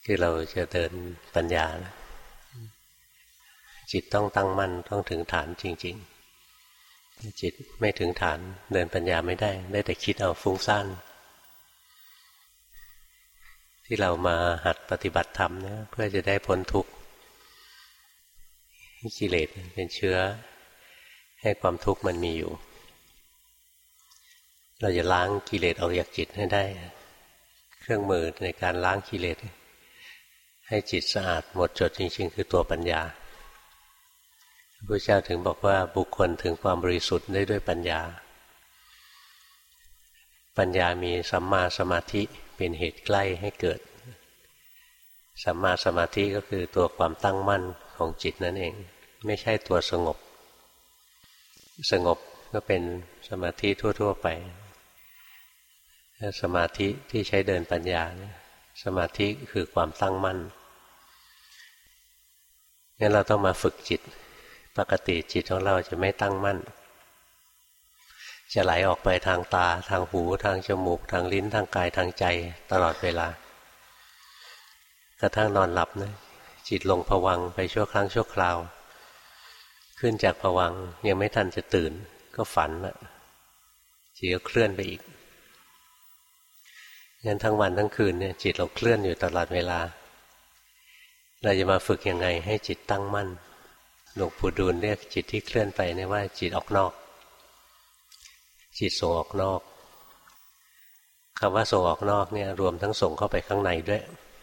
ที่เราจะเดินปัญญานะจิตต้องตั้งมั่นต้องถึงฐานจริงๆจิตไม่ถึงฐานเดินปัญญาไม่ได้แต่คิดเอาฟุ้งซ่านที่เรามาหัดปฏิบัติธรรมเนี่ยเพื่อจะได้พ้นทุกข์กิเลสเป็นเชื้อให้ความทุกข์มันมีอยู่เราจะล้างกิเลสออกจากจิตให้ได้เครื่องมือในการล้างกิเลสให้จิตสะอาดหมดจดจริงๆคือตัวปัญญาพระพุทธเจ้าถึงบอกว่าบุคคลถึงความบริสุทธิ์ได้ด้วยปัญญาปัญญามีสัมมาสมาธิเป็นเหตุใกล้ให้เกิดสัมมาสมาธิก็คือตัวความตั้งมั่นของจิตนั่นเองไม่ใช่ตัวสงบสงบก็เป็นสมาธิทั่วๆไปสมาธิที่ใช้เดินปัญญาสมาธิคือความตั้งมั่นงั้นเราต้องมาฝึกจิตปกติจิตของเราจะไม่ตั้งมั่นจะไหลออกไปทางตาทางหูทางจมูกทางลิ้นทางกายทางใจตลอดเวลากระทั่งนอนหลับนะจิตลงภวังค์ไปชั่วครั้งชั่วคราวขึ้นจากภวังค์ยังไม่ทันจะตื่นก็ฝันละจิตก็เคลื่อนไปอีกงั้นทั้งวันทั้งคืนเนี่ยจิตเราเคลื่อนอยู่ตลอดเวลาเราจะมาฝึกยังไงให้จิตตั้งมั่นหลวงปู่ดูลเรียกจิตที่เคลื่อนไปเนี่ยว่าจิตออกนอกจิตส่งออกนอกคำว่าส่งออกนอกเนี่ยรวมทั้งส่งเข้าไปข้างในด้วย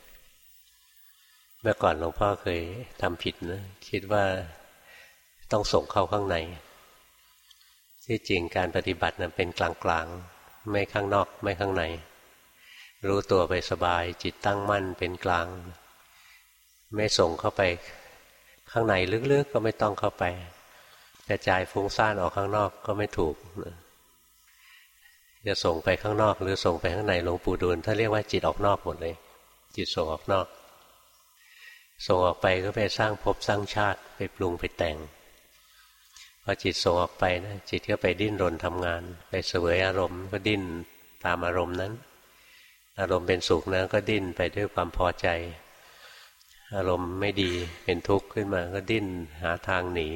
เมื่อก่อนหลวงพ่อเคยทำผิดนะคิดว่าต้องส่งเข้าข้างในที่จริงการปฏิบัตินั้นเป็นกลางๆไม่ข้างนอกไม่ข้างในรู้ตัวไปสบายจิตตั้งมั่นเป็นกลางไม่ส่งเข้าไปข้างในลึกๆก็ไม่ต้องเข้าไปกระจายฟุ้งซ่านออกข้างนอกก็ไม่ถูกจะส่งไปข้างนอกหรือส่งไปข้างในหลวงปู่ดูลถ้าเรียกว่าจิตออกนอกหมดเลยจิตส่งออกนอกส่งออกไปก็ไปสร้างภพสร้างชาติไปปรุงไปแต่งพอจิตส่งออกไปนะจิตก็ไปดิ้นรนทำงานไปเสวยอารมณ์ก็ดิ้นตามอารมณ์นั้นอารมณ์เป็นสุขนะก็ดิ้นไปด้วยความพอใจอารมณ์ไม่ดีเป็นทุกข์ขึ้นมาก็ดิ้นหาทางหนี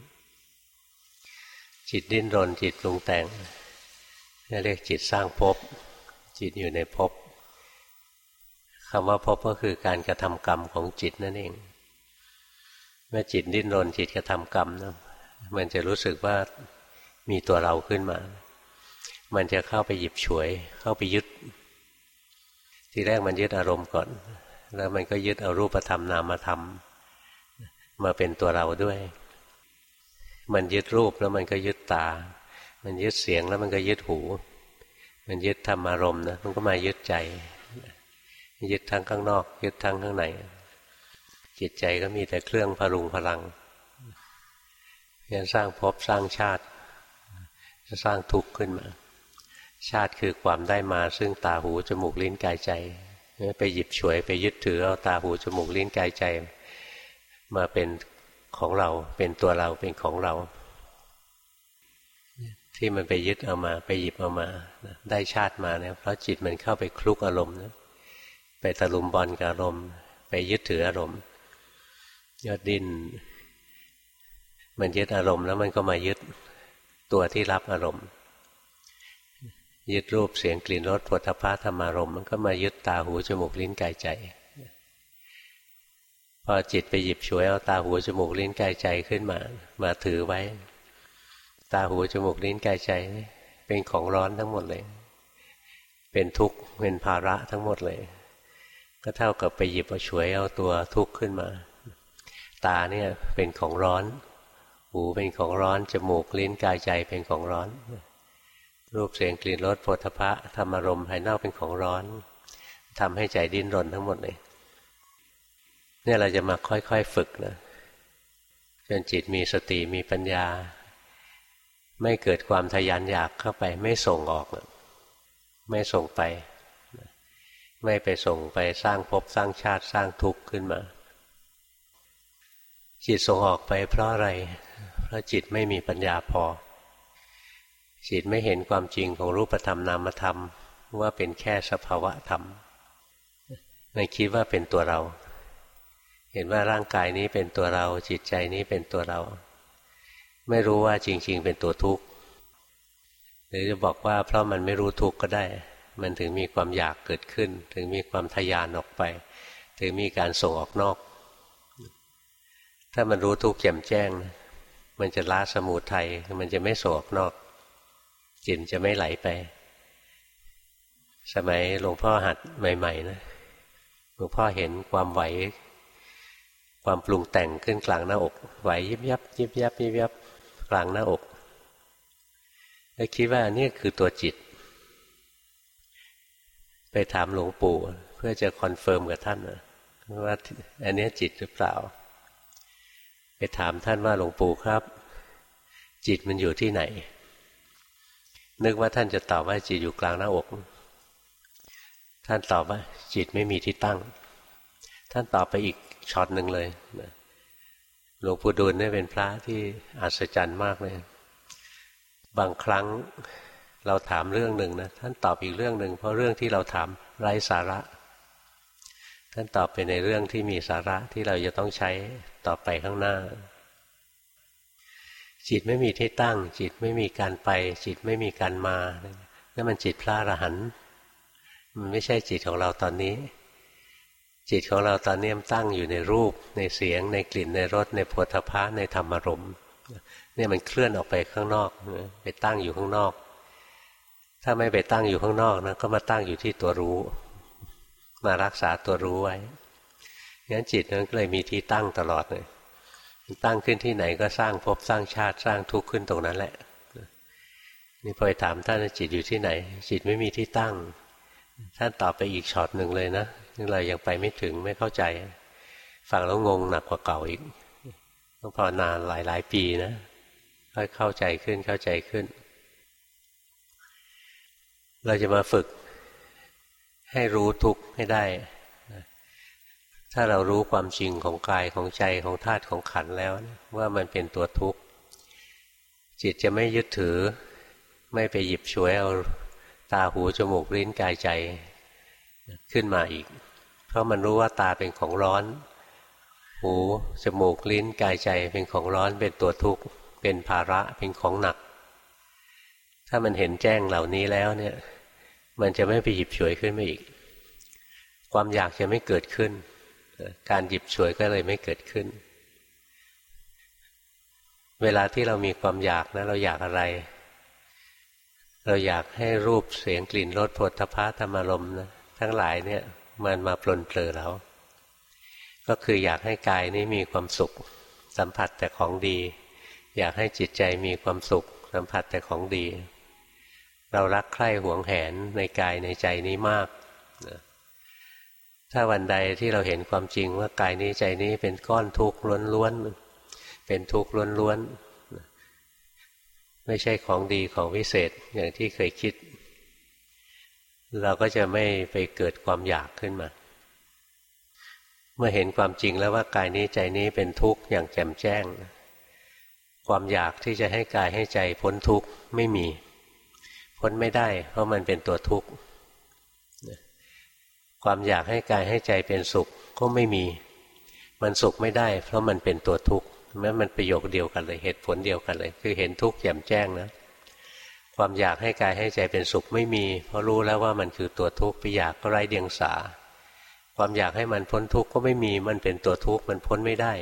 จิตดิ้นรนจิตปรุงแต่งนี่เรียกจิตสร้างภพจิตอยู่ในภพคำว่าภพก็คือการกระทำกรรมของจิตนั่นเองเมื่อจิตดิ้นรนจิตกระทำกรรมนะมันจะรู้สึกว่ามีตัวเราขึ้นมามันจะเข้าไปหยิบฉวยเข้าไปยึดทีแรกมันยึดอารมณ์ก่อนแล้วมันก็ยึดเอารูปธรรมนามธรรมมาเป็นตัวเราด้วยมันยึดรูปแล้วมันก็ยึดตามันยึดเสียงแล้วมันก็ยึดหูมันยึดธรรมารมณ์นะมันก็มายึดใจยึดทั้งข้างนอกยึดทั้งข้างในจิตใจก็มีแต่เครื่องพรุงพลังยังสร้างภพสร้างชาติจะสร้างทุกข์ขึ้นมาชาติคือความได้มาซึ่งตาหูจมูกลิ้นกายใจไปหยิบฉวยไปยึดถือเอาตาหูจมูกลิ้นกายใจมาเป็นของเราเป็นตัวเราเป็นของเราที่มันไปยึดเอามาไปหยิบเอามาได้ชาติมาเนี่ยเพราะจิตมันเข้าไปคลุกอารมณ์นะไปตะลุมบอลกับอารมณ์ไปยึดถืออารมณ์ยอดดิ้นมันยึดอารมณ์แล้วมันก็มายึดตัวที่รับอารมณ์ยึดรูปเสียงกลิ่นรสโผฏฐัพพะธรรมารมณ์มันก็มายึดตาหูจมูกลิ้นกายใจพอจิตไปหยิบฉวยเอาตาหูจมูกลิ้นกายใจขึ้นมาถือไว้ตาหูจมูกลิ้นกายใจเป็นของร้อนทั้งหมดเลยเป็นทุกข์เป็นภาระทั้งหมดเลยก็เท่ากับไปหยิบเอาฉวยเอาตัวทุกข์ขึ้นมาตาเนี่ยเป็นของร้อนหูเป็นของร้อนจมูกลิ้นกายใจเป็นของร้อนรูปเสียงกลิ่นรสโผฏฐัพพะธรรมารมณ์ภายนอกเป็นของร้อนทำให้ใจดิ้นรนทั้งหมดเลยเนี่ยเราจะมาค่อยๆฝึกนะจนจิตมีสติมีปัญญาไม่เกิดความทะยานอยากเข้าไปไม่ส่งออกไม่ส่งไปไม่ไปส่งไปสร้างภพสร้างชาติสร้างทุกข์ขึ้นมาจิตส่งออกไปเพราะอะไรเพราะจิตไม่มีปัญญาพอจิตไม่เห็นความจริงของรูปธรรมนามธรรมว่าเป็นแค่สภาวะธรรมมันคิดว่าเป็นตัวเราเห็นว่าร่างกายนี้เป็นตัวเราจิตใจนี้เป็นตัวเราไม่รู้ว่าจริงๆเป็นตัวทุกข์หรือจะบอกว่าเพราะมันไม่รู้ทุกข์ก็ได้มันถึงมีความอยากเกิดขึ้นถึงมีความทะยานออกไปถึงมีการส่งออกนอกถ้ามันรู้ทุกข์แจ่มแจ้งมันจะละสมุทัยมันจะไม่ส่งออกนอกจิตจะไม่ไหลไปสมัยหลวงพ่อหัดใหม่ๆนะหลวงพ่อเห็นความไหวความปรุงแต่งขึ้นกลางหน้าอกไหวยิบยับยิบยับยิบยับกลางหน้าอกแล้วคิดว่านี่คือตัวจิตไปถามหลวงปู่เพื่อจะคอนเฟิร์มกับท่านว่าอันนี้จิตหรือเปล่าไปถามท่านว่าหลวงปู่ครับจิตมันอยู่ที่ไหนนึกว่าท่านจะตอบว่าจิตอยู่กลางหน้าอกท่านตอบว่าจิตไม่มีที่ตั้งท่านตอบไปอีกช็อตหนึ่งเลยหลวงปู่ดูลเนี่ยเป็นพระที่อัศจรรย์มากเลยบางครั้งเราถามเรื่องหนึ่งนะท่านตอบอีกเรื่องหนึ่งเพราะเรื่องที่เราถามไร้สาระท่านตอบไปในเรื่องที่มีสาระที่เราจะต้องใช้ต่อไปข้างหน้าจิตไม่มีที่ตั้งจิตไม่มีการไปจิตไม่มีการมานั่นมันจิตพระอรหันต์มันไม่ใช่จิตของเราตอนนี้จิตของเราตอนนี้มันตั้งอยู่ในรูปในเสียงในกลิ่นในรสในโผฏฐัพพะในธรรมารมณ์เนี่ยมันเคลื่อนออกไปข้างนอกไปตั้งอยู่ข้างนอกถ้าไม่ไปตั้งอยู่ข้างนอกนะก็มาตั้งอยู่ที่ตัวรู้มารักษาตัวรู้ไว้งั้นจิตนั้นก็เลยมีที่ตั้งตลอดเลยตั้งขึ้นที่ไหนก็สร้างภพสร้างชาติสร้างทุกข์ขึ้นตรงนั้นแหละนี่พอไปถามท่านจิตอยู่ที่ไหนจิตไม่มีที่ตั้งท่านตอบไปอีกช็อตหนึ่งเลยนะเรายังไปไม่ถึงไม่เข้าใจฟังแล้วงงหนักกว่าเก่าอีกต้องภาวนานหลายปีนะค่อยเข้าใจขึ้นเข้าใจขึ้นเราจะมาฝึกให้รู้ทุกข์ให้ได้ถ้าเรารู้ความจริงของกายของใจของธาตุของขันธ์แล้วว่ามันเป็นตัวทุกข์จิตจะไม่ยึดถือไม่ไปหยิบฉวยเอาตาหูจมูกลิ้นกายใจขึ้นมาอีกเพราะมันรู้ว่าตาเป็นของร้อนหูจมูกลิ้นกายใจเป็นของร้อนเป็นตัวทุกข์เป็นภาระเป็นของหนักถ้ามันเห็นแจ้งเหล่านี้แล้วเนี่ยมันจะไม่ไปหยิบฉวยขึ้นมาอีกความอยากจะไม่เกิดขึ้นการหยิบฉวยก็เลยไม่เกิดขึ้นเวลาที่เรามีความอยากนะเราอยากอะไรเราอยากให้รูปเสียงกลิ่นรสโผฏฐัพพะธรรมารมณ์นะทั้งหลายเนี่ยมันมาปลนเปลือเราก็คืออยากให้กายนี้มีความสุขสัมผัสแต่ของดีอยากให้จิตใจมีความสุขสัมผัสแต่ของดีเรารักใคร่หวงแหนในกายในใจนี้มากถ้าวันใดที่เราเห็นความจริงว่ากายนี้ใจนี้เป็นก้อนทุกข์ล้วนๆเป็นทุกข์ล้วนๆไม่ใช่ของดีของวิเศษอย่างที่เคยคิดเราก็จะไม่ไปเกิดความอยากขึ้นมาเมื่อเห็นความจริงแล้วว่ากายนี้ใจนี้เป็นทุกข์อย่างแจ่มแจ้งความอยากที่จะให้กายให้ใจพ้นทุกข์ไม่มีพ้นไม่ได้เพราะมันเป็นตัวทุกข์ความอยากให้กายให้ใจเป็นสุขก็ไม่มีมันสุขไม่ได้เพราะมันเป็นตัวทุกข์แม้มันประโยคเดียวกันเลยเหตุผลเดียวกันเลยคือเห็นทุกข์แจ่มแจ้งนะความอยากให้กายให้ใจเป็นสุขไม่มีเพราะรู้แล้วว่ามันคือตัวทุกข์ไปอยากก็ไร้เดียงสาความอยากให้มันพ้นทุกข์ก็ไม่มีมันเป็นตัวทุกข์มันพ้นไม่ได้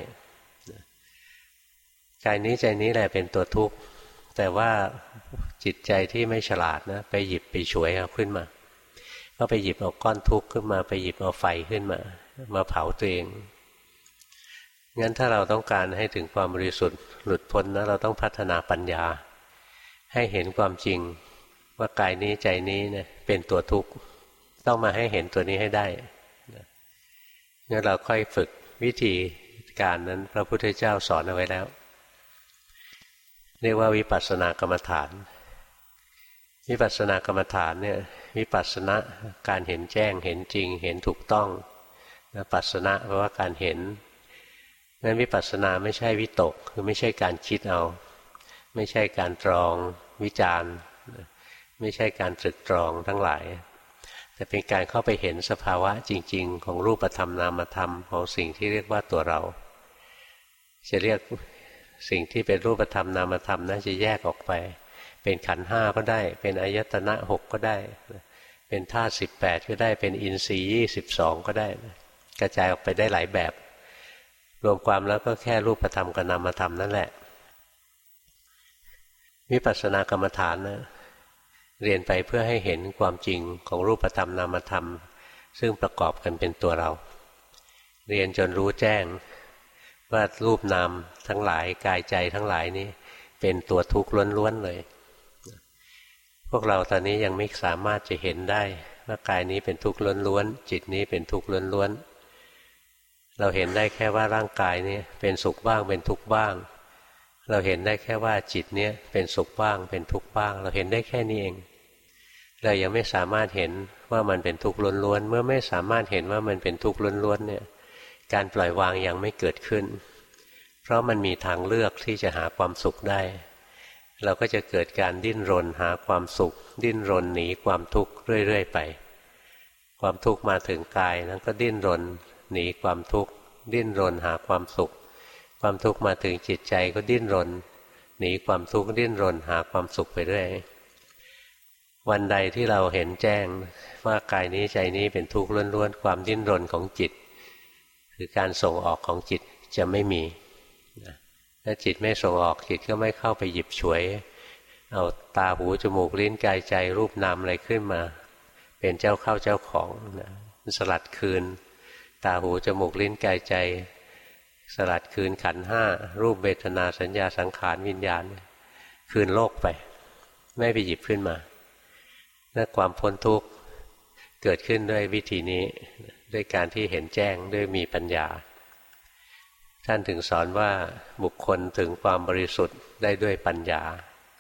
กายนี้ใจนี้แหละเป็นตัวทุกข์แต่ว่าจิตใจที่ไม่ฉลาดนะไปหยิบไปฉวยเอาขึ้นมาก็ไปหยิบเอาก้อนทุกข์ขึ้นมาไปหยิบเอาไฟขึ้นมาเผาตัวเองงั้นถ้าเราต้องการให้ถึงความบริสุทธิ์หลุดพ้นนะเราต้องพัฒนาปัญญาให้เห็นความจริงว่ากายนี้ใจนี้เนี่ยเป็นตัวทุกข์ต้องมาให้เห็นตัวนี้ให้ได้งั้นเราค่อยฝึกวิธีการนั้นพระพุทธเจ้าสอนเอาไว้แล้วเรียกว่าวิปัสสนากรรมฐานวิปัสสนากรรมฐานเนี่ยวิปัสสนาการเห็นแจ้งเห็นจริงเห็นถูกต้องปัสสนะแปลว่าการเห็นงั้นวิปัสสนาไม่ใช่วิตกคือไม่ใช่การคิดเอาไม่ใช่การตรองวิจารณ์ไม่ใช่การตรึกตรองทั้งหลายแต่แต่เป็นการเข้าไปเห็นสภาวะจริงๆของรูปธรรมนามธรรมของสิ่งที่เรียกว่าตัวเราจะเรียกสิ่งที่เป็นรูปธรรมนามธรรมน่าจะแยกออกไปเป็นขันธ์ห้าก็ได้เป็นอายตนะหกก็ได้เป็นธาตุ18ก็ได้เป็นอินทรีย์22ก็ได้กระจายออกไปได้หลายแบบรวมความแล้วก็แค่รูปธรรมกับนามธรรมนั่นแหละวิปัสสนากรรมฐานนะเรียนไปเพื่อให้เห็นความจริงของรูปธรรมนามธรรมซึ่งประกอบกันเป็นตัวเราเรียนจนรู้แจ้งว่ารูปนามทั้งหลายกายใจทั้งหลายนี้เป็นตัวทุกข์ล้วนๆเลยพวกเราตอนนี้ยังไม่สามารถจะเห็นได้ว่ากายนี้เป็นทุกข์ล้วนๆจิตนี้เป็นทุกข์ล้วนๆเราเห็นได้แค่ว่าร่างกายนี้เป็นสุขบ้างเป็นทุกข์บ้างเราเห็นได้แค่ว่าจิตนี้เป็นสุขบ้างเป็นทุกข์บ้างเราเห็นได้แค่นี้เองเรายังไม่สามารถเห็นว่ามันเป็นทุกข์ล้วนๆเมื่อไม่สามารถเห็นว่ามันเป็นทุกข์ล้วนๆเนี่ยการปล่อยวางยังไม่เกิดขึ้นเพราะมันมีทางเลือกที่จะหาความสุขได้เราก็จะเกิดการดิ้นรนหาความสุขดิ้นรนหนีความทุกข์เรื่อยๆไปความทุกข์มาถึงกายนั้นก็ดิ้นรนหนีความทุกข์ดิ้นรนหาความสุขความทุกข์มาถึงจิตใจก็ดิ้นรนหนีความทุกข์ดิ้นรนหาความสุขไปเรื่อยวันใดที่เราเห็นแจ้งว่ากายนี้ใจนี้เป็นทุกข์ล้วนๆความดิ้นรนของจิตคือการส่งออกของจิตจะไม่มีถ้าจิตไม่ส่งออกจิตก็ไม่เข้าไปหยิบฉวยเอาตาหูจมูกลิ้นกายใจรูปนามอะไรขึ้นมาเป็นเจ้าเข้าเจ้าของสลัดคืนตาหูจมูกลิ้นกายใจสลัดคืนขันธ์ห้ารูปเวทนาสัญญาสังขารวิญญาณคืนโลกไปไม่ไปหยิบขึ้นมานั่นความพ้นทุกข์เกิดขึ้นด้วยวิธีนี้ด้วยการที่เห็นแจ้งด้วยมีปัญญาท่านถึงสอนว่าบุคคลถึงความบริสุทธิ์ได้ด้วยปัญญา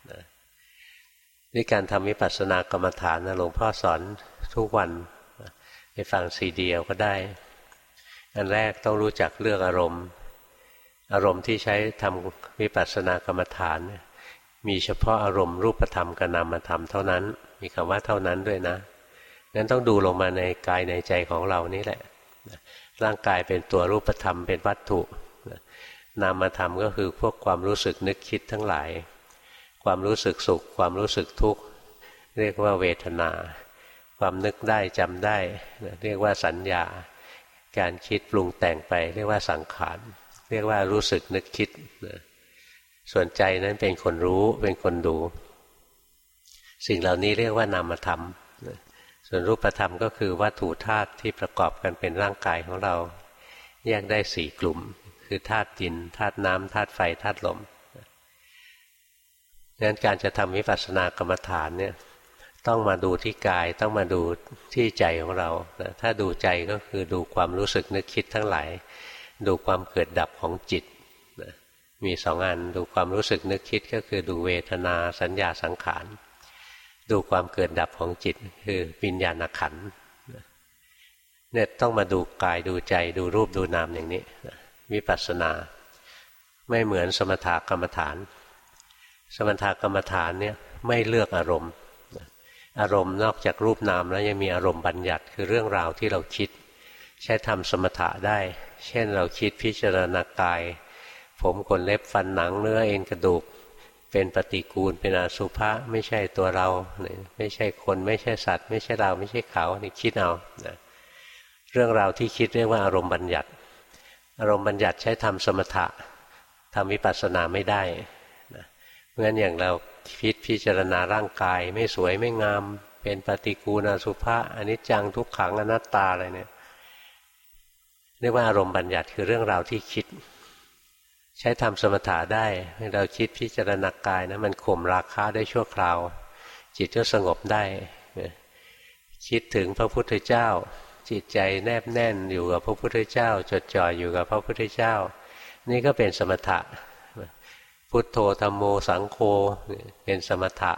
นี่การทำวิปัสสนากรรมฐานนะหลวงพ่อสอนทุกวันไปฟังซีดีก็ได้อันแรกต้องรู้จักเลือกอารมณ์ที่ใช้ทำวิปัสสนากรรมฐานมีเฉพาะอารมณ์รูปธรรมกับนามธรรมเท่านั้นมีคำว่าเท่านั้นด้วยนะงั้นต้องดูลงมาในกายในใจของเรานี่แหละร่างกายเป็นตัวรูปธรรมเป็นวัตถุนามธรรมก็คือพวกความรู้สึกนึกคิดทั้งหลายความรู้สึกสุขความรู้สึกทุกข์เรียกว่าเวทนาความนึกได้จำได้เรียกว่าสัญญาการคิดปรุงแต่งไปเรียกว่าสังขารเรียกว่ารู้สึกนึกคิดส่วนใจนั้นเป็นคนรู้เป็นคนดูสิ่งเหล่านี้เรียกว่านามธรรมส่วนรูปธรรมก็คือวัตถุธาตุที่ประกอบกันเป็นร่างกายของเราแยกได้4กลุ่มคือธาตุดินธาตุน้ำธาตุไฟธาตุลมงั้นการจะทำวิปัสสนากรรมฐานเนี่ยต้องมาดูที่กายต้องมาดูที่ใจของเราถ้าดูใจก็คือดูความรู้สึกนึกคิดทั้งหลายดูความเกิดดับของจิตมี2 อันดูความรู้สึกนึกคิดก็คือดูเวทนาสัญญาสังขารดูความเกิดดับของจิตคือวิญญาณขันธ์เนี่ยต้องมาดูกายดูใจดูรูปดูนามอย่างนี้วิปัสสนาไม่เหมือนสมถกรรมฐานสมถกรรมฐานเนี่ยไม่เลือกอารมณ์นอกจากรูปนามแล้วยังมีอารมณ์บัญญัติคือเรื่องราวที่เราคิดใช้ทำสมถะได้เช่นเราคิดพิจารณากายผมขนเล็บฟันหนังเนื้อเอ็นกระดูกเป็นปฏิกูลเป็นอสุภะไม่ใช่ตัวเราไม่ใช่คนไม่ใช่สัตว์ไม่ใช่เราไม่ใช่เขานี่คิดเอาเรื่องราวที่คิดเรียกว่าอารมณ์บัญญัติอารมณ์บัญญัติใช้ทำสมถะทำวิปัสสนาไม่ได้เพราะฉะนั้นอย่างเราคิดพิจารณาร่างกายไม่สวยไม่งามเป็นปฏิกูลอสุภะอนิจจังทุกขังอนัตตาอะไรเนี่ยเรียกว่าอารมณ์บัญญัติคือเรื่องราวที่คิดใช้ทำสมถะได้ให้เราคิดพิจารณากายนะมันข่มราคะได้ชั่วคราวจิตก็สงบได้คิดถึงพระพุทธเจ้าจิตใจแนบแน่นอยู่กับพระพุทธเจ้าจดจ่ออยู่กับพระพุทธเจ้านี่ก็เป็นสมถะพุทโธธัมโมสังโฆเป็นสมถะ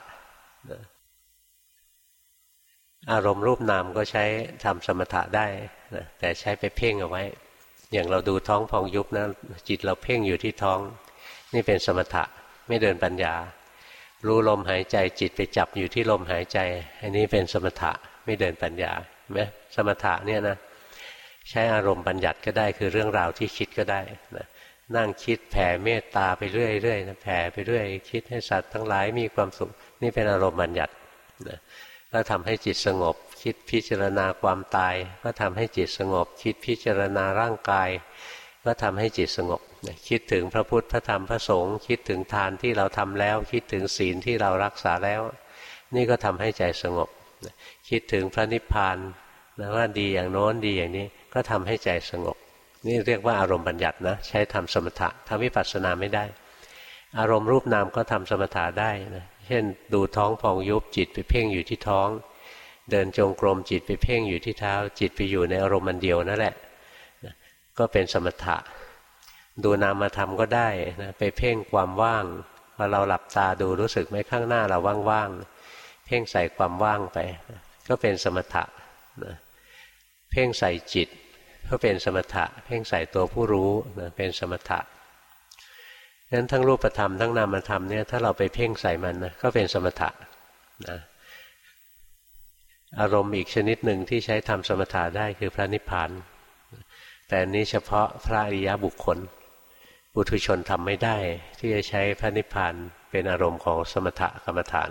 อารมณ์รูปนามก็ใช้ทำสมถะได้แต่ใช้ไปเพ่งเอาไว้อย่างเราดูท้องพองยุบนะจิตเราเพ่งอยู่ที่ท้องนี่เป็นสมถะไม่เดินปัญญารู้ลมหายใจจิตไปจับอยู่ที่ลมหายใจอันนี้เป็นสมถะไม่เดินปัญญาเห็นไหมสมถะเนี่ยนะใช้อารมณ์บัญญัติก็ได้คือเรื่องราวที่คิดก็ได้นะนั่งคิดแผ่เมตตาไปเรื่อยๆนะแผ่ไปเรื่อยคิดให้สัตว์ทั้งหลายมีความสุขนี่เป็นอารมณ์บัญญัตินะก็ทำให้จิตสงบคิดพิจารณาความตายก็ทำให้จิตสงบคิดพิจารณาร่างกายก็ทำให้จิตสงบคิดถึงพระพุทธพระธรรมพระสงฆ์คิดถึงทานที่เราทำแล้วคิดถึงศีลที่เรารักษาแล้วนี่ก็ทำให้ใจสงบคิดถึงพระนิพพานนะว่าดีอย่างโน้นดีอย่างนี้ก็ทำให้ใจสงบนี่เรียกว่าอารมณ์บัญญัตินะใช้ทำสมถะทำวิปัสสนาไม่ได้อารมณ์รูปนามก็ทำสมถะได้นะเช่นดูท้องพองยุบจิตไปเพ่งอยู่ที่ท้องเดินจงกรมจิตไปเพ่งอยู่ที่เท้าจิตไปอยู่ในอารมณ์อันเดียวนั่นแหละก็เป็นสมถะดูนามธรรมก็ได้นะไปเพ่งความว่างพอเราหลับตาดูรู้สึกไหมข้างหน้าเราว่างๆเพ่งใส่ความว่างไปก็เป็นสมถะนะเพ่งใส่จิตก็เป็นสมถะเพ่งใส่ตัวผู้รู้นะเป็นสมถะงั้นทั้งรูปธรรมทั้งนามธรรมเนี่ยถ้าเราไปเพ่งใส่มันนะก็เป็นสมถะนะอารมณ์อีกชนิดหนึ่งที่ใช้ทำสมถะได้คือพระนิพพานแต่นี้เฉพาะพระอริยบุคคลปุถุชนทำไม่ได้ที่จะใช้พระนิพพานเป็นอารมณ์ของสมถกรรมฐาน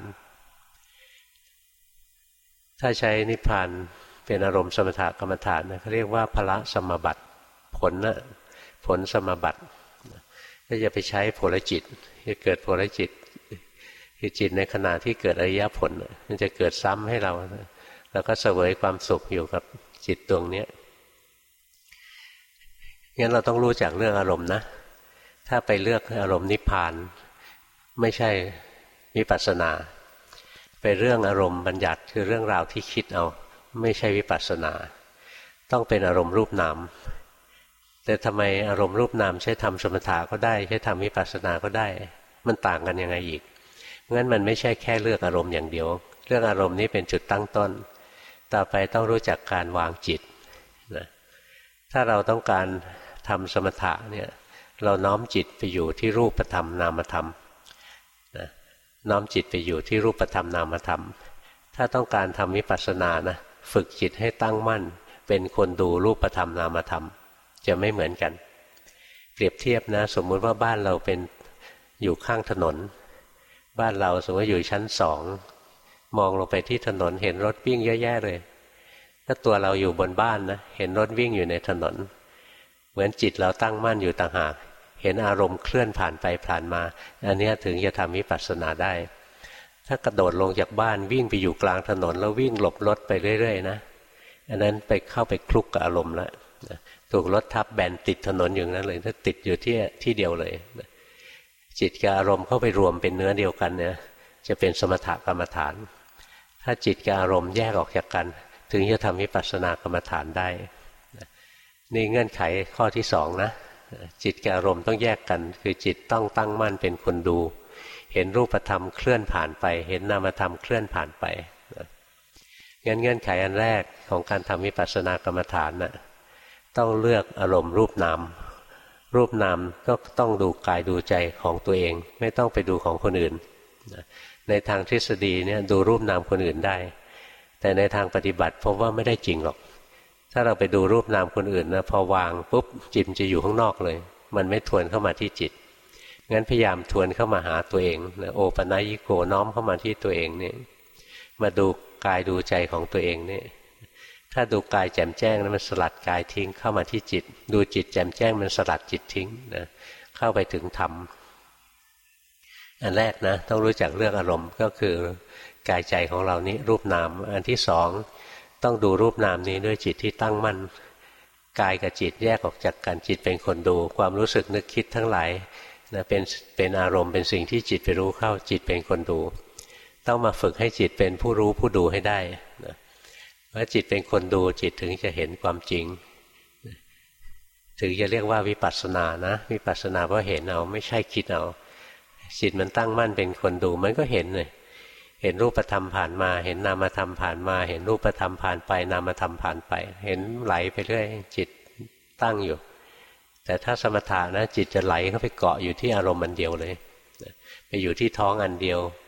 ถ้าใช้นิพพานเป็นอารมณ์สมถกรรมฐานนะเขาเรียกว่าพละสมบัติผลสมบัติก็จะไปใช้ผลจิตจะเกิดผลจิตคือจิตในขณะที่เกิดอริยผลมันจะเกิดซ้ำให้เราแล้วก็เสวยความสุขอยู่กับจิตดวงนี้งั้นเราต้องรู้จักเรื่องอารมณ์นะถ้าไปเลือกอารมณ์นิพพานไม่ใช่วิปัสสนาไปเรื่องอารมณ์บัญญัติคือเรื่องราวที่คิดเอาไม่ใช่วิปัสสนาต้องเป็นอารมณ์รูปนามแต่ทำไมอารมณ์รูปนามใช้ทำสมถะก็ได้ใช้ทำวิปัสสนาก็ได้มันต่างกันยังไงอีกงั้นมันไม่ใช่แค่เลือกอารมณ์อย่างเดียวเรื่องอารมณ์นี้เป็นจุดตั้งต้นต่อไปต้องรู้จักการวางจิตนะถ้าเราต้องการทำสมถะเนี่ยเราน้อมจิตไปอยู่ที่รูปธรรมนามธรรมนะน้อมจิตไปอยู่ที่รูปธรรมนามธรรมถ้าต้องการทำวิปัสสนานะฝึกจิตให้ตั้งมั่นเป็นคนดูรูปธรรมนามธรรมจะไม่เหมือนกันเปรียบเทียบนะสมมุติว่าบ้านเราเป็นอยู่ข้างถนนบ้านเราสมมติอยู่ชั้น2มองลงไปที่ถนนเห็นรถวิ่งเยอะแยะเลยถ้าตัวเราอยู่บนบ้านนะเห็นรถวิ่งอยู่ในถนนเหมือนจิตเราตั้งมั่นอยู่ต่างหากเห็นอารมณ์เคลื่อนผ่านไปผ่านมาอันนี้ถึงจะทำวิปัสสนาได้ถ้ากระโดดลงจากบ้านวิ่งไปอยู่กลางถนนแล้ววิ่งหลบรถไปเรื่อยๆนะอันนั้นไปเข้าไปคลุกกับอารมณ์แล้วถูกรถทับแบนติดถนนอย่างนั้นเลยถ้าติดอยู่ที่เดียวเลยจิตกับอารมณ์เข้าไปรวมเป็นเนื้อเดียวกันเนี่ยจะเป็นสมถกรรมฐานถ้าจิตกับอารมณ์แยกออกจากกันถึงจะทำวิปัสสนากรรมฐานได้นี่เงื่อนไขข้อที่2นะจิตกับอารมณ์ต้องแยกกันคือจิตต้องตั้งมั่นเป็นคนดูเห็นรูปธรรมเคลื่อนผ่านไปเห็นนามธรรมเคลื่อนผ่านไปงั้นเงื่อนไขอันแรกของการทำวิปัสสนากรรมฐานนะต้องเลือกอารมณ์รูปนามรูปนามก็ต้องดูกายดูใจของตัวเองไม่ต้องไปดูของคนอื่นในทางทฤษฎีเนี่ยดูรูปนามคนอื่นได้แต่ในทางปฏิบัติพบว่าไม่ได้จริงหรอกถ้าเราไปดูรูปนามคนอื่นนะพอวางปุ๊บจิตจะอยู่ข้างนอกเลยมันไม่ทวนเข้ามาที่จิตงั้นพยายามทวนเข้ามาหาตัวเองนะโอปัญญิโกน้อมเข้ามาที่ตัวเองนี่มาดูกายดูใจของตัวเองนี่ถ้าดูกายแจ่มแจ้งแล้วมันสลัดกายทิ้งเข้ามาที่จิตดูจิตแจ่มแจ้งมันสลัดจิตทิ้งนะเข้าไปถึงธรรมอันแรกนะต้องรู้จักเรื่องอารมณ์ก็คือกายใจของเรานี้รูปนามอันที่2ต้องดูรูปนามนี้ด้วยจิตที่ตั้งมั่นกายกับจิตแยกออกจากกันจิตเป็นคนดูความรู้สึกนึกคิดทั้งหลายนะเป็นอารมณ์เป็นสิ่งที่จิตไปรู้เข้าจิตเป็นคนดูต้องมาฝึกให้จิตเป็นผู้รู้ผู้ดูให้ได้นะว่าจิตเป็นคนดูจิตถึงจะเห็นความจริงถึงจะเรียกว่าวิปัสสนานะวิปัสสนาเพราะเห็นเอาไม่ใช่คิดเอาจิตมันตั้งมั่นเป็นคนดูมันก็เห็นเลยเห็นรูปธรรมผ่านมาเห็นนามธรรมผ่านมาเห็นรูปธรรมผ่านไปนามธรรมผ่านไปเห็นไหลไปเรื่อยจิตตั้งอยู่แต่ถ้าสมถะนะจิตจะไหลเข้าไปเกาะอยู่ที่อารมณ์อันเดียวเลยไปอยู่ที่ท้องอันเดียวไป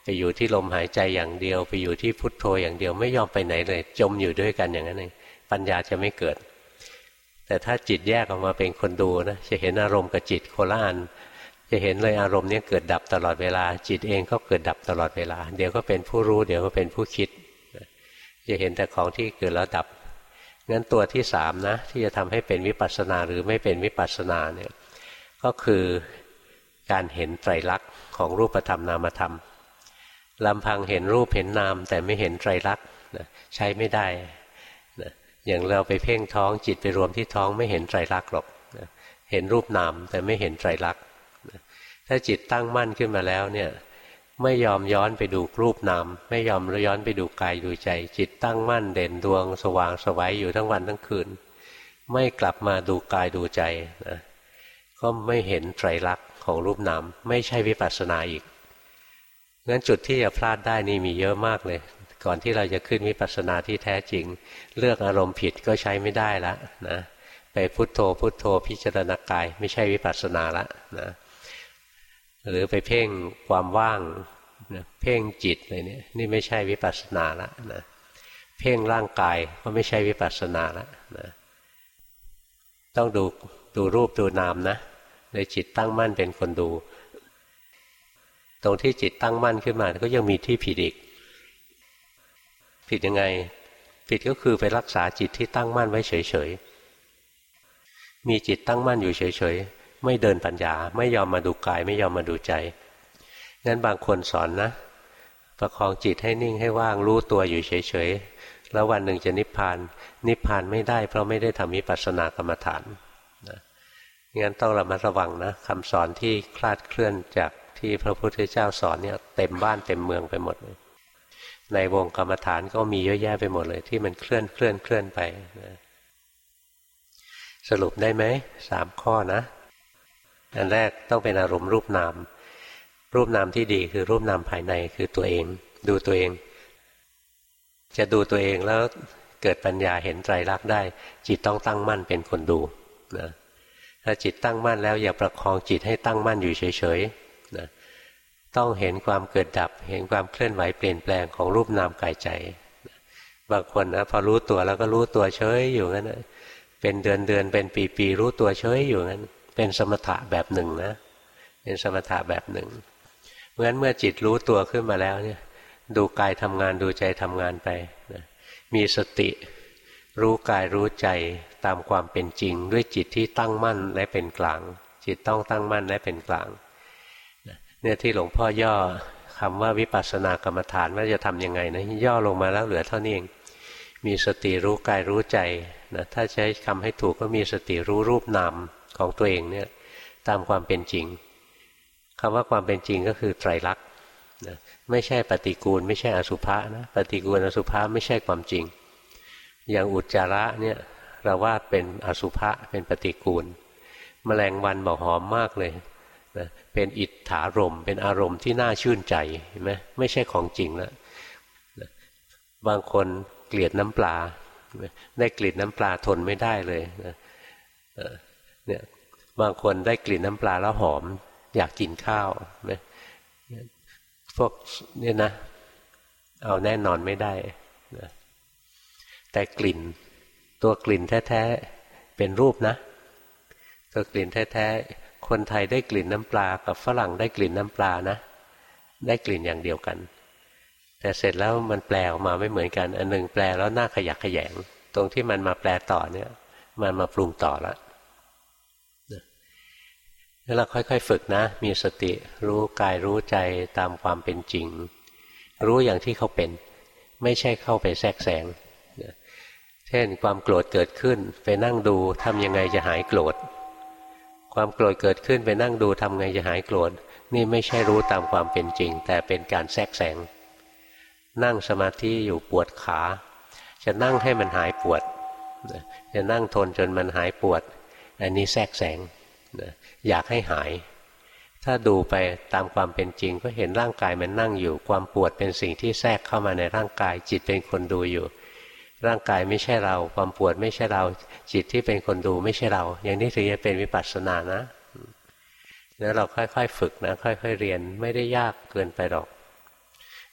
อยู่ที่ลมหายใจอย่างเดียวไปอยู่ที่พุทโธอย่างเดียวไม่ยอมไปไหนเลยจมอยู่ด้วยกันอย่างนั้นเองปัญญาจะไม่เกิดแต่ถ้าจิตแยกออกมาเป็นคนดูนะจะเห็นอารมณ์กับจิตโคละอันจะเห็นเลยอารมณ์นี้เกิดดับตลอดเวลาจิตเองก็เกิดดับตลอดเวลาเดี๋ยวก็เป็นผู้รู้เดี๋ยวก็เป็นผู้คิดจะเห็นแต่ของที่เกิดแล้วดับงั้นตัวที่สามนะที่จะทำให้เป็นวิปัสสนาหรือไม่เป็นวิปัสสนาเนี่ยก็คือการเห็นไตรลักษณ์ของรูปธรรมนามธรรมลำพังเห็นรูปเห็นนามแต่ไม่เห็นไตรลักษณ์ใช้ไม่ได้อย่างเราไปเพ่งท้องจิตไปรวมที่ท้องไม่เห็นไตรลักษณ์หรอกเห็นรูปนามแต่ไม่เห็นไตรลักษณ์ถ้าจิตตั้งมั่นขึ้นมาแล้วเนี่ยไม่ยอมย้อนไปดูรูปนามไม่ยอมย้อนไปดูกายดูใจจิตตั้งมั่นเด่นดวงสว่างไสวอยู่ทั้งวันทั้งคืนไม่กลับมาดูกายดูใจนะก็ไม่เห็นไตรลักษณ์ของรูปนามไม่ใช่วิปัสสนาอีกงั้นจุดที่จะพลาดได้นี่มีเยอะมากเลยก่อนที่เราจะขึ้นวิปัสสนาที่แท้จริงเลือกอารมณ์ผิดก็ใช้ไม่ได้ละนะไปพุทโธพุทโธพิจารณากายไม่ใช่วิปัสสนาละนะหรือไปเพ่งความว่างนะเพ่งจิตอะไรเนี่ยนี่ไม่ใช่วิปัสสนาละนะเพ่งร่างกายก็ไม่ใช่วิปัสสนาละนะต้องดูรูปดูนามนะในจิตตั้งมั่นเป็นคนดูตรงที่จิตตั้งมั่นขึ้นมาก็ยังมีที่ผิดอีกผิดยังไงผิดก็คือไปรักษาจิตที่ตั้งมั่นไว้เฉยๆมีจิตตั้งมั่นอยู่เฉยๆไม่เดินปัญญาไม่ยอมมาดูกายไม่ยอมมาดูใจงั้นบางคนสอนนะประคองจิตให้นิ่งให้ว่างรู้ตัวอยู่เฉยๆแล้ววันหนึ่งจะนิพพานนิพพานไม่ได้เพราะไม่ได้ทำวิปัสสนากรรมฐานนะงั้นต้องระมัดระวังนะคำสอนที่คลาดเคลื่อนจากที่พระพุทธเจ้าสอนเนี่ยเต็มบ้านเต็มเมืองไปหมดเลยในวงกรรมฐานก็มีเยอะแยะไปหมดเลยที่มันเคลื่อนไปนะสรุปได้ไหม3 ข้อนะอันแรกต้องเป็นอารมณ์รูปนามรูปนามที่ดีคือรูปนามภายในคือตัวเองดูตัวเองจะดูตัวเองแล้วเกิดปัญญาเห็นไตรลักษณ์ได้จิตต้องตั้งมั่นเป็นคนดูนะถ้าจิตตั้งมั่นแล้วอย่าประคองจิตให้ตั้งมั่นอยู่เฉยๆนะต้องเห็นความเกิดดับเห็นความเคลื่อนไหวเปลี่ยนแปลงของรูปนามกายใจบางคนนะพอรู้ตัวแล้วก็รู้ตัวเฉยอยู่งั้นนะเป็นเดือนเป็นปีรู้ตัวเฉยอยู่งั้นเป็นสมถะแบบหนึ่งนะเป็นสมถะแบบหนึ่งเพราะฉะนั้นเมื่อจิตรู้ตัวขึ้นมาแล้วเนี่ยดูกายทำงานดูใจทำงานไปนะมีสติรู้กายรู้ใจตามความเป็นจริงด้วยจิตที่ตั้งมั่นและเป็นกลางจิตต้องตั้งมั่นและเป็นกลางเนี่ยที่หลวงพ่อย่อคำว่าวิปัสสนากรรมฐานว่าจะทำยังไงนะย่อลงมาแล้วเหลือเท่านี้เองมีสติรู้กายรู้ใจนะถ้าใช้คำให้ถูกก็มีสติรู้รูปนามของตัวเองเนี่ยตามความเป็นจริงคำว่าความเป็นจริงก็คือไตรลักษณ์นะไม่ใช่ปฏิกูลไม่ใช่อสุภะนะปฏิกูลอสุภะไม่ใช่ความจริงอย่างอุจจาระเนี่ยเราว่าเป็นอสุภะเป็นปฏิกูลแมลงวันบอกหอมมากเลยนะเป็นอิทธารมเป็นอารมณ์ที่น่าชื่นใจเห็นไหมไม่ใช่ของจริงแล้วนะบางคนเกลียดน้ำปลาได้กลิ่นน้ำปลาทนไม่ได้เลยนะเนี่ยบางคนได้กลิ่นน้ำปลาแล้วหอมอยากกินข้าวนะพวกเนี่ยนะเอาแน่นอนไม่ได้นะแต่กลิ่นตัวกลิ่นแท้ๆเป็นรูปนะตัวกลิ่นแท้ๆคนไทยได้กลิ่นน้ำปลากับฝรั่งได้กลิ่นน้ำปลานะได้กลิ่นอย่างเดียวกันแต่เสร็จแล้วมันแปลออกมาไม่เหมือนกันอันหนึ่งแปลแล้วน่าขยักขยงตรงที่มันมาแปลต่อเนี่ยมันมาปรุงต่อแล้วแล้วเราค่อยๆฝึกนะมีสติรู้กายรู้ใจตามความเป็นจริงรู้อย่างที่เขาเป็นไม่ใช่เข้าไปแทรกแซงเช่นความโกรธเกิดขึ้นไปนั่งดูทำยังไงจะหายโกรธความโกรธเกิดขึ้นไปนั่งดูทำไงจะหายโกรธนี่ไม่ใช่รู้ตามความเป็นจริงแต่เป็นการแทรกแซงนั่งสมาธิอยู่ปวดขาจะนั่งให้มันหายปวดจะนั่งทนจนมันหายปวดอันนี้แทรกแซงอยากให้หายถ้าดูไปตามความเป็นจริงก็เห็นร่างกายมันนั่งอยู่ความปวดเป็นสิ่งที่แทรกเข้ามาในร่างกายจิตเป็นคนดูอยู่ร่างกายไม่ใช่เราความปวดไม่ใช่เราจิตที่เป็นคนดูไม่ใช่เราอย่างนี้ถึงจะเป็นวิปัสสนานะแล้วเราค่อยๆฝึกนะค่อยๆเรียนไม่ได้ยากเกินไปหรอก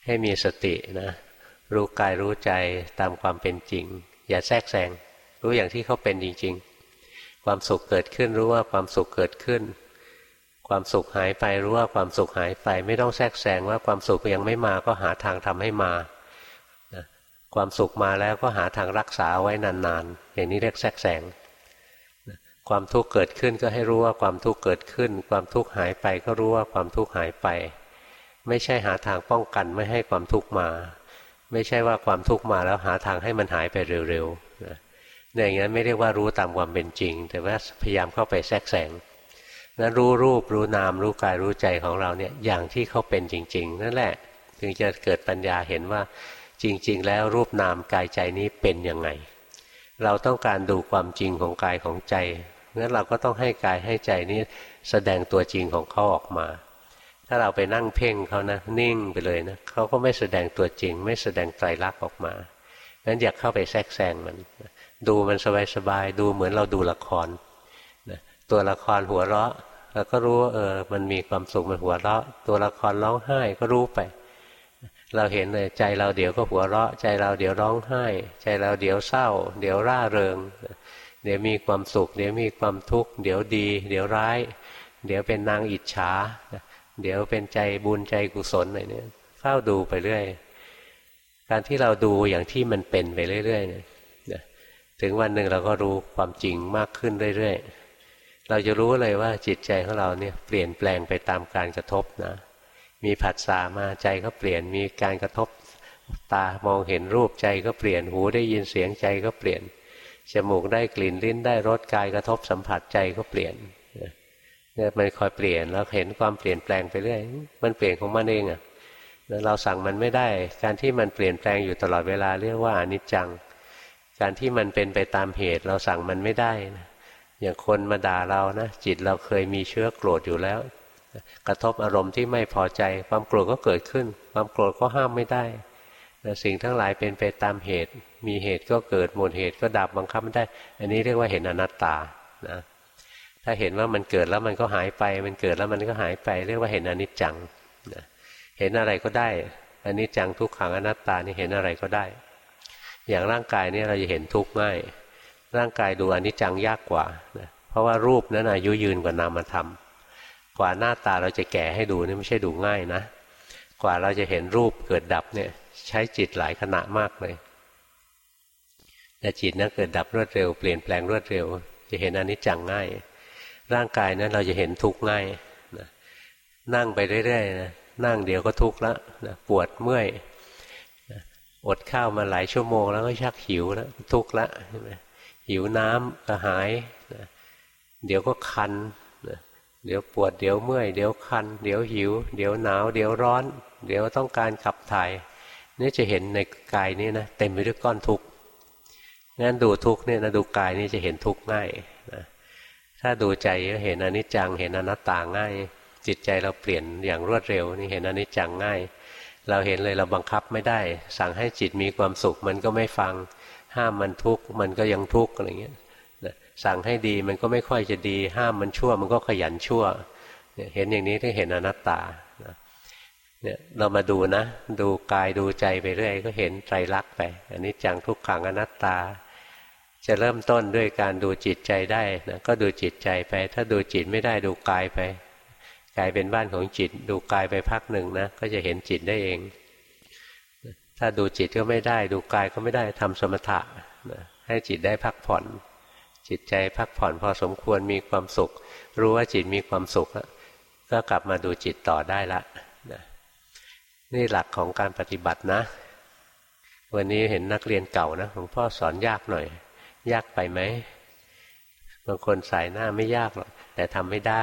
ให้มีสตินะรู้กายรู้ใจตามความเป็นจริงอย่าแทรกแซงรู้อย่างที่เขาเป็นจริงๆความสุขเกิดขึ้นรู้ว่าความสุขเกิดขึ้นความสุขหายไปรู้ว่าความสุขหายไปไม่ต้องแทรกแซงว่าความสุขยังไม่มาก็หาทางทำให้มาความสุขมาแล้วก็หาทางรักษาไว้นานๆอย่างนี้เรียกแทรกแซงความทุกข์เกิดขึ้นก็ให้รู้ว่าความทุกข์เกิดขึ้นความทุกข์หายไปก็รู้ว่าความทุกข์หายไปไม่ใช่หาทางป้องกันไม่ให้ความทุกข์มาไม่ใช่ว่าความทุกข์มาแล้วหาทางให้มันหายไปเร็วๆนะอย่างนั้นไม่เรียกว่ารู้ตามความเป็นจริงแต่ว่าพยายามเข้าไปแทรกแซงนั้นรู้รูปรู้นามรู้กายรู้ใจของเราเนี่ยอย่างที่เขาเป็นจริงๆนั่นแหละถึงจะเกิดปัญญาเห็นว่าจริงๆแล้วรูปนามกายใจนี้เป็นยังไงเราต้องการดูความจริงของกายของใจงั้นเราก็ต้องให้กายให้ใจนี้แสดงตัวจริงของเขาออกมาถ้าเราไปนั่งเพ่งเขานะนิ่งไปเลยนะเขาก็ไม่แสดงตัวจริงไม่แสดงไตรลักษณ์ออกมางั้นอยากเข้าไปแทรกแซงมันดูมันสบายๆดูเหมือนเราดูละครนะตัวละครหัวเราะเราก็รู้ว่ามันมีความสุขมันหัวเราะตัวละครร้องไห้ก็รู้ไปเราเห็นเลยใจเราเดี๋ยวก็หัวเราะใจเราเดี๋ยวร้องไห้ใจเราเดี๋ยวเศร้าเดี๋ยวร่าเริงเดี๋ยวมีความสุขเดี๋ยวมีความทุกข์เดี๋ยวดีเดี๋ยวร้ายเดี๋ยวเป็นนางอิจฉาเดี๋ยวเป็นใจบุญใจกุศลอะไรเนี่ยเฝ้าดูไปเรื่อยการที่เราดูอย่างที่มันเป็นไปเรื่อยๆเนี่ยถึงวันหนึ่งเราก็รู้ความจริงมากขึ้นเรื่อยๆเราจะรู้เลยว่าจิตใจของเราเนี่ยเปลี่ยนแปลงไปตามการกระทบนะมีผัสสะมาใจก็เปลี่ยนมีการกระทบตามองเห็นรูปใจก็เปลี่ยนหูได้ยินเสียงใจก็เปลี่ยนจมูกได้กลิ่นลิ้นได้รสกายกระทบสัมผัสใจก็เปลี่ยนเนี่ยมันคอยเปลี่ยนแล้วเห็นความเปลี่ยนแปลงไปเรื่อยมันเปลี่ยนของมันเองอ่ะเราสั่งมันไม่ได้การที่มันเปลี่ยนแปลงอยู่ตลอดเวลาเรียกว่าอนิจจังการที่มันเป็นไปตามเหตุเราสั่งมันไม่ได้นะอย่างคนมาด่าเรานะจิตเราเคยมีเชื้อโกรธอยู่แล้วกระทบอารมณ์ที่ไม่พอใจความโกรธก็เกิดขึ้นความโกรธก็ห้ามไม่ได้สิ่งทั้งหลายเป็นไปตามเหตุมีเหตุก็เกิดหมดเหตุก็ดับบังคับไม่ได้อันนี้เรียกว่าเห็นอนัตตานะถ้าเห็นว่ามันเกิดแล้วมันก็หายไปมันเกิดแล้วมันก็หายไปเรียกว่าเห็นอนิจจังนะเห็นอะไรก็ได้อนิจจังทุกขังอนัตตานี่เห็นอะไรก็ได้อย่างร่างกายนี่เราจะเห็นทุกข์ง่ายร่างกายดูอนิจจังยากกว่านะเพราะว่ารูปนั้นอายุยืนกว่านามธรรมกว่าหน้าตาเราจะแก่ให้ดูนี่ไม่ใช่ดูง่ายนะกว่าเราจะเห็นรูปเกิดดับเนี่ยใช้จิตหลายขณะมากเลยแต่จิตนั้นเกิดดับรวดเร็วเปลี่ยนแปลงรวดเร็วจะเห็นอนิจจังง่ายร่างกายนั้นเราจะเห็นทุกข์ง่ายนะนั่งไปเรื่อยๆนะนั่งเดี๋ยวก็ทุกข์แล้วนะปวดเมื่อยนะอดข้าวมาหลายชั่วโมงแล้วก็ชักหิวแล้วทุกข์แล้วใช่ไหมหิวน้ำกระหายนะเดี๋ยวก็คันนะเดี๋ยวปวดเดี๋ยวเมื่อยเดี๋ยวคันเดี๋ยวหิวเดี๋ยวหนาวเดี๋ยวร้อนเดี๋ยวต้องการขับถ่ายนี่จะเห็นในกายนี้นะเต็มไปด้วยก้อนทุกข์งั้นดูทุกข์เนี่ยนะดูกายนี่จะเห็นทุกข์ง่ายนะถ้าดูใจก็เห็นอนิจจังเห็นอนัตตาง่ายจิตใจเราเปลี่ยนอย่างรวดเร็วนี่เห็นอนิจจังง่ายเราเห็นเลยเราบังคับไม่ได้สั่งให้จิตมีความสุขมันก็ไม่ฟังห้ามมันทุกข์มันก็ยังทุกข์อะไรเงี้ยสั่งให้ดีมันก็ไม่ค่อยจะดีห้ามมันชั่วมันก็ขยันชั่วเห็นอย่างนี้ที่เห็นอนัตตาเนี่ยเรามาดูนะดูกายดูใจไปเรื่อยก็เห็นไตรลักษณ์ไปอนิจจังทุกขังอนัตตาจะเริ่มต้นด้วยการดูจิตใจได้นะก็ดูจิตใจไปถ้าดูจิตไม่ได้ดูกายไปกายเป็นบ้านของจิตดูกายไปพักหนึ่งนะก็จะเห็นจิตได้เองถ้าดูจิตก็ไม่ได้ดูกายก็ไม่ได้ทำสมถะนะให้จิตได้พักผ่อนจิตใจพักผ่อนพอสมควรมีความสุขรู้ว่าจิตมีความสุขก็กลับมาดูจิตต่อได้ละนะนี่หลักของการปฏิบัตินะวันนี้เห็นนักเรียนเก่านะหลวงพ่อสอนยากหน่อยยากไปไหมบางคนใส่หน้าไม่ยากหรอกแต่ทำไม่ได้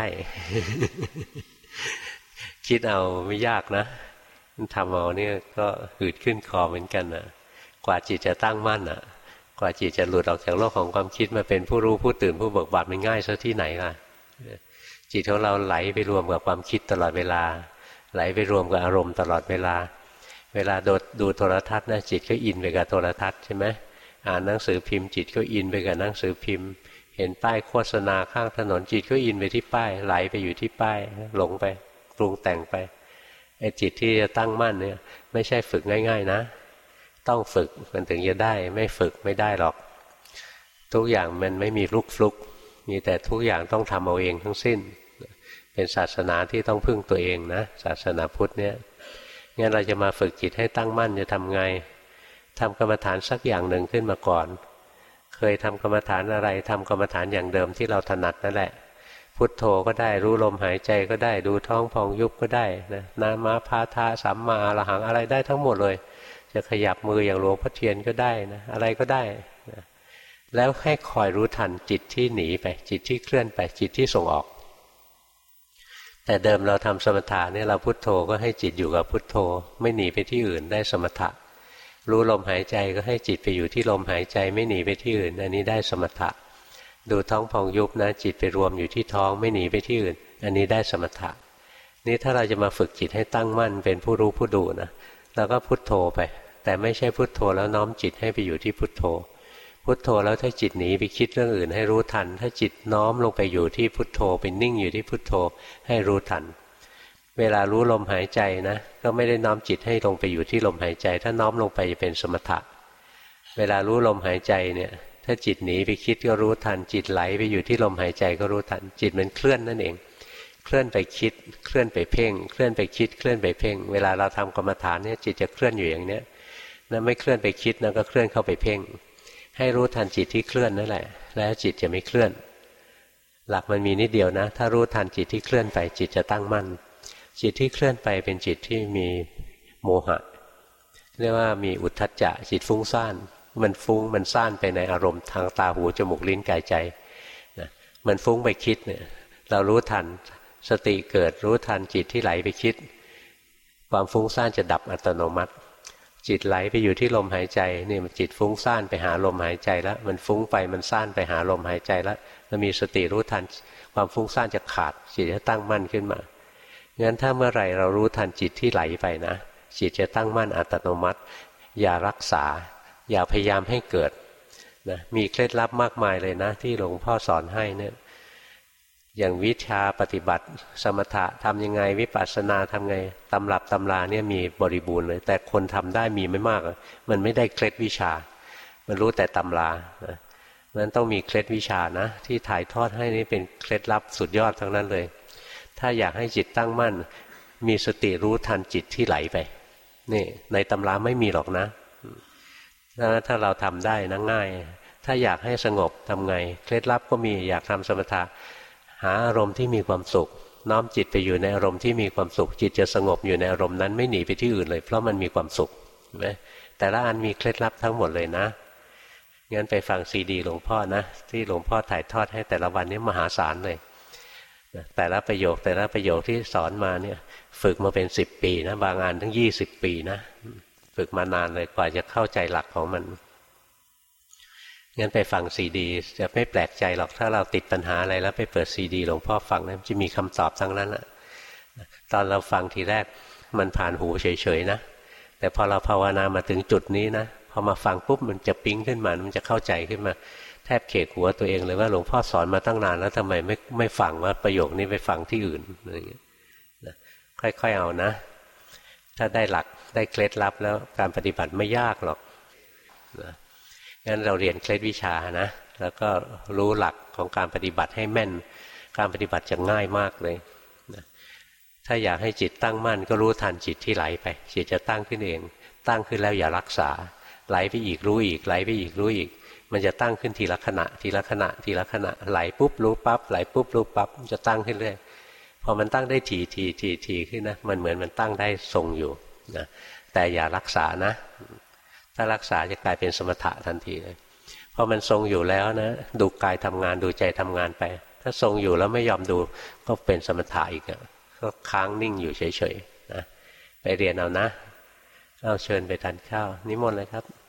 คิดเอาไม่ยากนะทำเอาเนี่ยก็หืดขึ้นคอเหมือนกันนะกว่าจิตจะตั้งมั่นอ่ะกว่าจิตจะหลุดออกจากโลกของความคิดมาเป็นผู้รู้ผู้ตื่นผู้เบิกบานมันง่ายซะที่ไหนล่ะจิตของเราไหลไปรวมกับความคิดตลอดเวลาไหลไปรวมกับอารมณ์ตลอดเวลาเวลาดูโทรทัศน์นะจิตก็อินไปกับโทรทัศน์ใช่ไหมอ่านหนังสือพิมพ์จิตก็อินไปกับหนังสือพิมพ์เห็นป้ายโฆษณาข้างถนนจิตก็อินไปที่ป้ายไหลไปอยู่ที่ป้ายหลงไปปรุงแต่งไปอ้จิตที่จะตั้งมั่นเนี่ยไม่ใช่ฝึกง่ายๆนะต้องฝึกมันถึงจะได้ไม่ฝึกไม่ได้หรอกทุกอย่างมันไม่มีลุกฟลุกมีแต่ทุกอย่างต้องทำเอาเองทั้งสิ้นเป็นศาสนาที่ต้องพึ่งตัวเองนะศาสนาพุทธเนี่ยงั้นเราจะมาฝึกจิตให้ตั้งมั่นจะทำไงทำกรรมฐานสักอย่างหนึ่งขึ้นมาก่อนเคยทำกรรมฐานอะไรทำกรรมฐานอย่างเดิมที่เราถนัดนั่นแหละพุทโธก็ได้รู้ลมหายใจก็ได้ดูท้องพองยุบก็ได้นะนามาพาทาสัมมาอรหังอะไรได้ทั้งหมดเลยจะขยับมืออย่างหลวงพ่อเทียนก็ได้นะอะไรก็ได้นะแล้วให้คอยรู้ทันจิตที่หนีไปจิตที่เคลื่อนไปจิตที่ส่งออกแต่เดิมเราทำสมถะเนี่ยเราพุทโธก็ให้จิตอยู่กับพุทโธไม่หนีไปที่อื่นได้สมถะรู้ลมหายใจก็ให้จิตไปอยู่ที่ลมหายใจไม่หนีไปที่อื่นอันนี้ได้สมถะดูท้องพองยุบนะจิตไปรวมอยู่ที่ท้องไม่หนีไปที่อื่นอันนี้ได้สมถะนี่ถ้าเราจะมาฝึกจิตให้ตั้งมั่นเป็นผู้รู้ผู้ดูนะเราก็พุทโธไปแต่ไม่ใช่พุทโธแล้วน้อมจิตให้ไปอยู่ที่พุทโธพุทโธแล้วถ้าจิตหนีไปคิดเรื่องอื่นให้รู้ทันถ้าจิตน้อมลงไปอยู่ที่พุทโธเป็นนิ่งอยู่ที่พุทโธให้รู้ทันเวลารู้ลมหายใจนะก็ไม่ได้น้อมจิตให้ลงไปอยู่ที่ลมหายใจถ้าน้อมลงไปจะเป็นสมถะเวลารู้ลมหายใจเนี่ยถ้าจิตหนีไปคิดก็รู้ทันจิตไหลไปอยู่ที่ลมหายใจก็รู้ทันจิตมันเคลื่อนนั่นเองเคลื่อนไปคิดเคลื่อนไปเพ่งเคลื่อนไปคิดเคลื่อนไปเพ่งเวลาเราทำกรรมฐานเนี่ยจิตจะเคลื่อนอยู่อย่างเนี้ยนะไม่เคลื่อนไปคิดนะก็เคลื่อนเข้าไปเพ่งให้รู้ทันจิตที่เคลื่อนนั่นแหละแล้วจิตจะไม่เคลื่อนหลักมันมีนิดเดียวนะถ้ารู้ทันจิตที่เคลื่อนไปจิตจะตั้งมั่นจิตที่เคลื่อนไปเป็นจิตที่มีโมหะเรียกว่ามีอุทธัจจะจิตฟุ้งซ่านมันฟุ้งมันซ่านไปในอารมณ์ทางตาหูจมูกลิ้นกายใจนะมันฟุ้งไปคิดเนี่ยเรารู้ทันสติเกิดรู้ทันจิตที่ไหลไปคิดความฟุ้งซ่านจะดับอัตโนมัติจิตไหลไปอยู่ที่ลมหายใจนี่มันจิตฟุ้งซ่านไปหาลมหายใจแล้วมันฟุ้งไปมันซ่านไปหาลมหายใจแล้วเรามีสติรู้ทันความฟุ้งซ่านจะขาดจิตจะตั้งมั่นขึ้นมางั้นถ้าเมื่อไหร่เรารู้ทันจิตที่ไหลไปนะจิตจะตั้งมั่นอัตโนมัติอย่ารักษาอย่าพยายามให้เกิดนะมีเคล็ดลับมากมายเลยนะที่หลวงพ่อสอนให้เนี่ยอย่างวิชาปฏิบัติสมถะทำยังไงวิปัสสนาทำไงตำรับตำราเนี่ยมีบริบูรณ์เลยแต่คนทำได้มีไม่มากมันไม่ได้เคล็ดวิชามันรู้แต่ตำรานะนั้นต้องมีเคล็ดวิชานะที่ถ่ายทอดให้นี่เป็นเคล็ดลับสุดยอดทั้งนั้นเลยถ้าอยากให้จิตตั้งมั่นมีสติรู้ทันจิตที่ไหลไปนี่ในตำราไม่มีหรอกนะถ้าเราทำได้นะง่ายถ้าอยากให้สงบทำไงเคล็ดลับก็มีอยากทำสมถะหาอารมณ์ที่มีความสุขน้อมจิตไปอยู่ในอารมณ์ที่มีความสุขจิตจะสงบอยู่ในอารมณ์นั้นไม่หนีไปที่อื่นเลยเพราะมันมีความสุขเห็นไหมแต่ละอันมีเคล็ดลับทั้งหมดเลยนะงั้นไปฟังซีดีหลวงพ่อนะที่หลวงพ่อถ่ายทอดให้แต่ละวันนี้มหาศาลเลยแต่ละประโยคที่สอนมาเนี่ยฝึกมาเป็น10 ปีนะบางอันทั้ง20 ปีนะฝึกมานานเลยกว่าจะเข้าใจหลักของมันงั้นไปฟังซีดีจะไม่แปลกใจหรอกถ้าเราติดปัญหาอะไรแล้วไปเปิดซีดีหลวงพ่อฟังนะจะมีคำตอบทั้งนั้นแหละตอนเราฟังทีแรกมันผ่านหูเฉยๆนะแต่พอเราภาวนามาถึงจุดนี้นะพอมาฟังปุ๊บมันจะปิ๊งขึ้นมามันจะเข้าใจขึ้นมาแทบเขกหัวตัวเองเลยว่าหลวงพ่อสอนมาตั้งนานแล้วทำไมไม่ฟังว่าประโยคนี้ไปฟังที่อื่นอะไรอย่างเงี้ยค่อยๆเอานะถ้าได้หลักได้เคล็ดลับแล้วการปฏิบัติไม่ยากหรอกนะงั้นเราเรียนเคล็ดวิชานะแล้วก็รู้หลักของการปฏิบัติให้แม่นการปฏิบัติจะง่ายมากเลยนะถ้าอยากให้จิตตั้งมั่นก็รู้ทันจิตที่ไหลไปจิตจะตั้งขึ้นเองตั้งขึ้นแล้วอย่ารักษาไหลไปอีกรู้อีกไหลไปอีกรู้อีกมันจะตั้งขึ้นทีละขณะทีละขณะทีละขณะไหลปุ๊บรู้ปั๊บไหลปุ๊บรู้ปั๊บจะตั้งขึ้นเรื่อยพอมันตั้งได้ทีขึ้นนะมันเหมือนมันตั้งได้ทรงอยู่นะแต่อย่ารักษานะถ้ารักษาจะกลายเป็นสมถะทันทีเลยพอมันทรงอยู่แล้วนะดูกายทำงานดูใจทำงานไปถ้าทรงอยู่แล้วไม่ยอมดูก็เป็นสมถะอีกก็ค้างนิ่งอยู่เฉยๆนะไปเรียนเอานะเอาเชิญไปทานข้าวนิมนต์เลยครับ